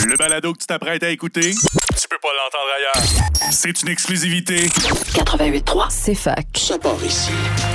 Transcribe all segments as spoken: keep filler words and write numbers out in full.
Le balado que tu t'apprêtes à écouter, tu peux pas l'entendre ailleurs. C'est une exclusivité. quatre-vingt-huit trois, c'est fac. Ça part ici.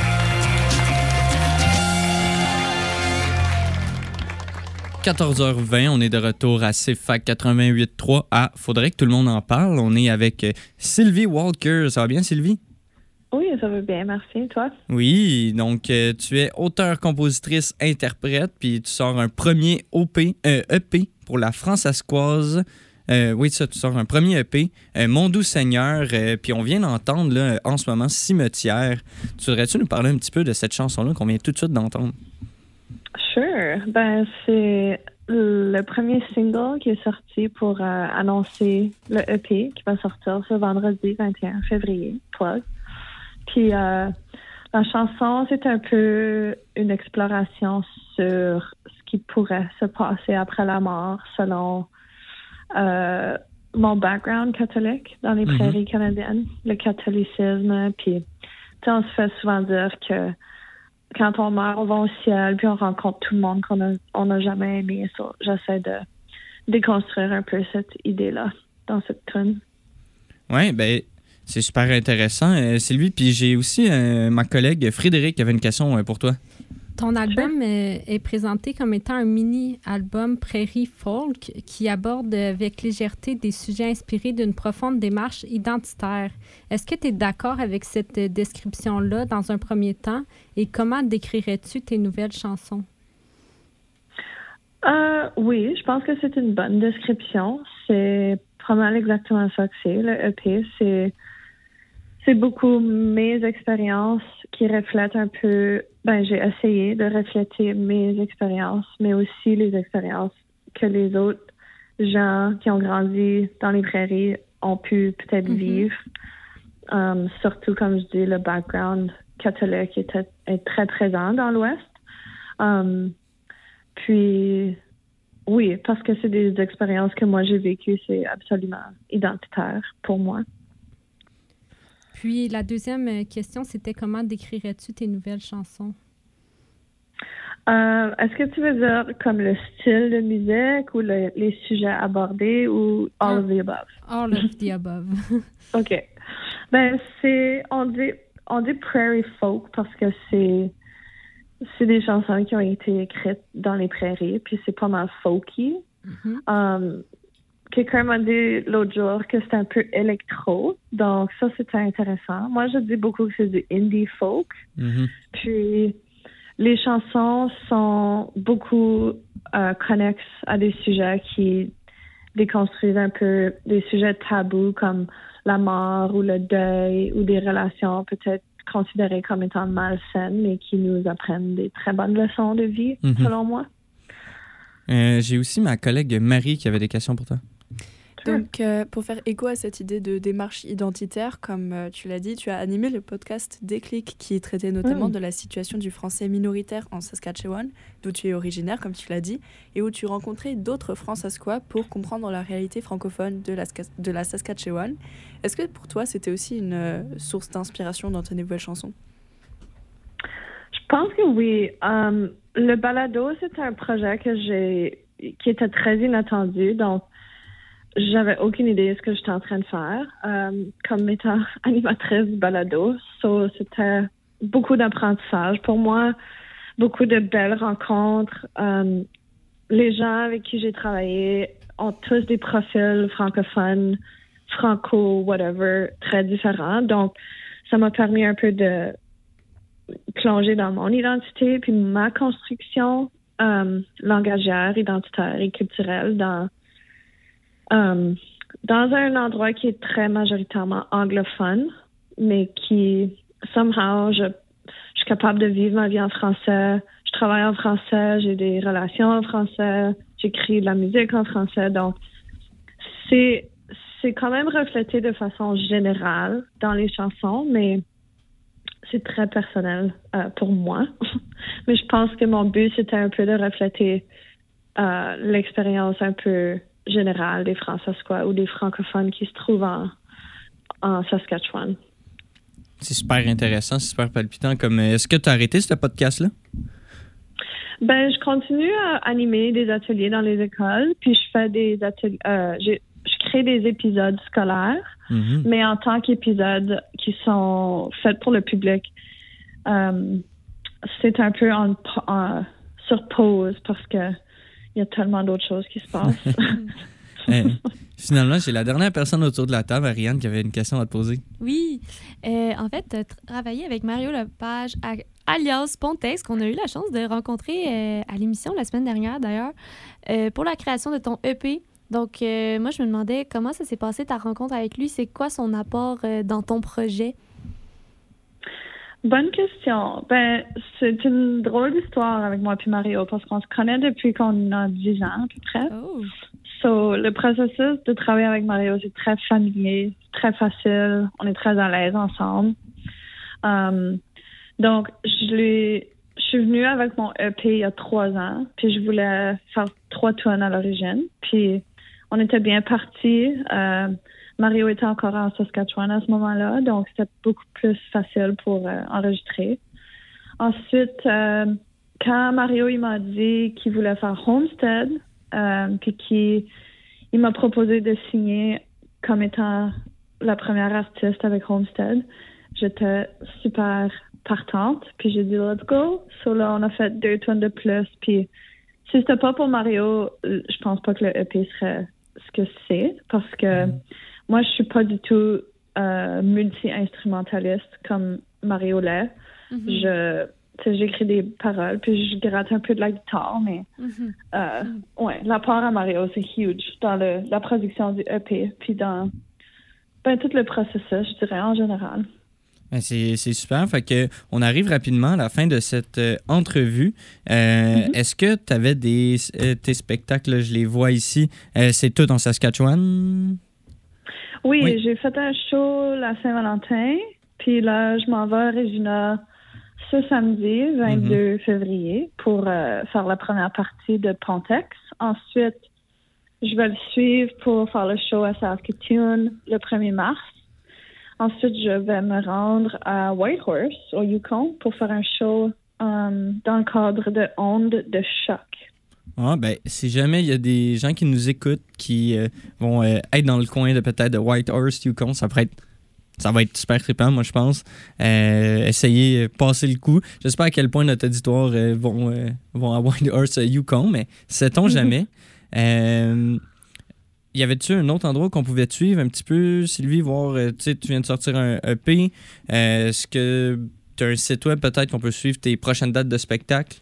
quatorze heures vingt, on est de retour à C F A C quatre-vingt-huit trois à Faudrait que tout le monde en parle. On est avec Sylvie Walker. Ça va bien, Sylvie? Oui, ça va bien, merci. Toi? Oui, donc euh, tu es auteure, compositrice, interprète, puis tu sors un premier O P, euh, E P pour la Françaiscoise. Euh, oui, ça, tu sors un premier E P, euh, Mon doux Seigneur, euh, puis on vient d'entendre là, en ce moment Cimetière. Tu voudrais-tu nous parler un petit peu de cette chanson-là qu'on vient tout de suite d'entendre? Sure. Ben, c'est le premier single qui est sorti pour euh, annoncer le E P qui va sortir ce vendredi vingt et un février. Plug. Puis euh, la chanson, c'est un peu une exploration sur ce qui pourrait se passer après la mort selon euh, mon background catholique dans les prairies mm-hmm. canadiennes, le catholicisme. Puis on se fait souvent dire que quand on meurt, on va au ciel, puis on rencontre tout le monde qu'on a, on n'a jamais aimé. So, j'essaie de déconstruire un peu cette idée-là dans cette tune. Oui, bien, c'est super intéressant, euh, Sylvie. Puis j'ai aussi euh, ma collègue Frédéric qui avait une question euh, pour toi. Ton album euh, est présenté comme étant un mini-album prairie folk qui aborde avec légèreté des sujets inspirés d'une profonde démarche identitaire. Est-ce que tu es d'accord avec cette description-là dans un premier temps et comment décrirais-tu tes nouvelles chansons? Euh, oui, je pense que c'est une bonne description. C'est pas mal exactement ça que c'est. Le E P, c'est, c'est beaucoup mes expériences qui reflètent un peu. Ben, j'ai essayé de refléter mes expériences, mais aussi les expériences que les autres gens qui ont grandi dans les prairies ont pu peut-être mm-hmm. vivre. Um, surtout, comme je dis, le background catholique est, est très présent dans l'Ouest. Um, puis, oui, parce que c'est des expériences que moi j'ai vécues, c'est absolument identitaire pour moi. Puis la deuxième question, c'était comment décrirais-tu tes nouvelles chansons? Euh, est-ce que tu veux dire comme le style de musique ou le, les sujets abordés ou all ah, of the above? All of the above. OK. Ben, c'est, on dit, on dit prairie folk parce que c'est, c'est des chansons qui ont été écrites dans les prairies, puis c'est pas mal folky. Mm-hmm. Um, Quelqu'un m'a dit l'autre jour que c'était un peu électro, donc ça, c'était intéressant. Moi, je dis beaucoup que c'est du indie folk. Mm-hmm. Puis, les chansons sont beaucoup euh, connexes à des sujets qui déconstruisent un peu des sujets tabous comme la mort ou le deuil ou des relations peut-être considérées comme étant malsaines, mais qui nous apprennent des très bonnes leçons de vie, mm-hmm. selon moi. Euh, j'ai aussi ma collègue Marie qui avait des questions pour toi. Donc, euh, pour faire écho à cette idée de démarche identitaire, comme euh, tu l'as dit, tu as animé le podcast Déclic, qui traitait notamment mmh. de la situation du français minoritaire en Saskatchewan, d'où tu es originaire, comme tu l'as dit, et où tu rencontrais d'autres Françaisquois pour comprendre la réalité francophone de la, de la Saskatchewan. Est-ce que pour toi, c'était aussi une euh, source d'inspiration dans tes nouvelles chansons? Je pense que oui. Um, le balado, c'est un projet que j'ai, qui était très inattendu, donc j'avais aucune idée de ce que j'étais en train de faire um, comme étant animatrice du balado. So, c'était beaucoup d'apprentissage pour moi, beaucoup de belles rencontres. Um, les gens avec qui j'ai travaillé ont tous des profils francophones, franco, whatever, très différents. Donc, ça m'a permis un peu de plonger dans mon identité puis ma construction um, langagière, identitaire et culturelle dans Um, dans un endroit qui est très majoritairement anglophone, mais qui, somehow, je, je suis capable de vivre ma vie en français. Je travaille en français, j'ai des relations en français, j'écris de la musique en français. Donc, c'est, c'est quand même reflété de façon générale dans les chansons, mais c'est très personnel euh, pour moi. Mais je pense que mon but, c'était un peu de refléter euh, l'expérience un peu générale des Françaisquois ou des francophones qui se trouvent en, en Saskatchewan. C'est super intéressant, c'est super palpitant. Comme, est-ce que tu as arrêté ce podcast-là? Ben, je continue à animer des ateliers dans les écoles, puis je fais des ateliers, euh, je, je crée des épisodes scolaires, mm-hmm. mais en tant qu'épisodes qui sont faits pour le public. Euh, c'est un peu en, en, sur pause parce que il y a tellement d'autres choses qui se passent. euh, finalement, j'ai la dernière personne autour de la table, Ariane, qui avait une question à te poser. Oui. Euh, en fait, tu as travaillé avec Mario Lepage, alias Pontex, qu'on a eu la chance de rencontrer euh, à l'émission la semaine dernière, d'ailleurs, euh, pour la création de ton E P. Donc, euh, moi, je me demandais comment ça s'est passé, ta rencontre avec lui. C'est quoi son apport euh, dans ton projet? Bonne question. Ben, c'est une drôle d'histoire avec moi et Mario parce qu'on se connaît depuis qu'on a dix ans à peu près. Oh. So, le processus de travailler avec Mario, c'est très familier, très facile. On est très à l'aise ensemble. Um, donc, je lui, je suis venue avec mon E P il y a trois ans, puis je voulais faire trois tunes à l'origine. Puis, on était bien partis. Euh, Mario était encore en Saskatchewan à ce moment-là, donc c'était beaucoup plus facile pour euh, enregistrer. Ensuite, euh, quand Mario il m'a dit qu'il voulait faire Homestead, euh, puis qu'il il m'a proposé de signer comme étant la première artiste avec Homestead, j'étais super partante, puis j'ai dit « let's go ». So là, on a fait deux tunes de plus, puis si c'était pas pour Mario, je pense pas que le E P serait ce que c'est, parce que mm. moi, je suis pas du tout euh, multi-instrumentaliste comme Mario l'est. Mm-hmm. Je, tu sais, j'écris des paroles, puis je gratte un peu de la guitare, mais mm-hmm. euh, mm. ouais, l'apport à Mario, c'est huge dans le, la production du E P, puis dans ben, tout le processus, je dirais, en général. Ben c'est, c'est super. Fait que on arrive rapidement à la fin de cette euh, entrevue. Euh, mm-hmm. Est-ce que tu avais des euh, tes spectacles, là, je les vois ici, euh, c'est tout en Saskatchewan? Oui, oui, j'ai fait un show la Saint-Valentin, puis là, je m'en vais à Regina ce samedi, vingt-deux mm-hmm. février, pour euh, faire la première partie de Pontex. Ensuite, je vais le suivre pour faire le show à Saskatoon le premier mars. Ensuite, je vais me rendre à Whitehorse, au Yukon, pour faire un show um, dans le cadre de Ondes de choc. Ah, ben, si jamais il y a des gens qui nous écoutent qui euh, vont euh, être dans le coin de peut-être de Whitehorse, Yukon, ça pourrait être, ça va être super trippant, moi, je pense. Euh, essayer de passer le coup. Je sais pas à quel point notre auditoire euh, vont, euh, vont à Whitehorse, Yukon, mais sait-on jamais. euh, Y avait-tu un autre endroit qu'on pouvait te suivre un petit peu, Sylvie, voir, tu sais, tu viens de sortir un E P. Euh, est-ce que tu as un site web peut-être qu'on peut suivre tes prochaines dates de spectacle?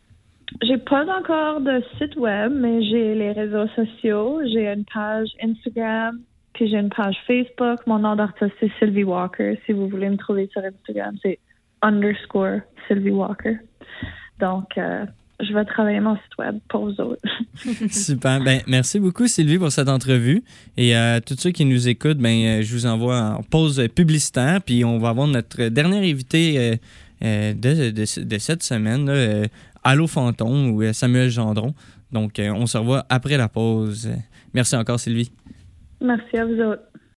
J'ai pas encore de site web, mais j'ai les réseaux sociaux. J'ai une page Instagram, puis j'ai une page Facebook. Mon nom d'artiste, c'est Sylvie Walker. Si vous voulez me trouver sur Instagram, c'est underscore Sylvie Walker. Donc, euh, je vais travailler mon site web pour vous autres. Super. Ben, merci beaucoup, Sylvie, pour cette entrevue. Et à euh, tous ceux qui nous écoutent, ben, je vous envoie en pause publicitaire. Puis on va avoir notre dernier invité euh, euh, de, de, de cette semaine, là, euh, Allo Fantôme ou Samuel Gendron. Donc, euh, on se revoit après la pause. Merci encore, Sylvie. Merci à vous autres.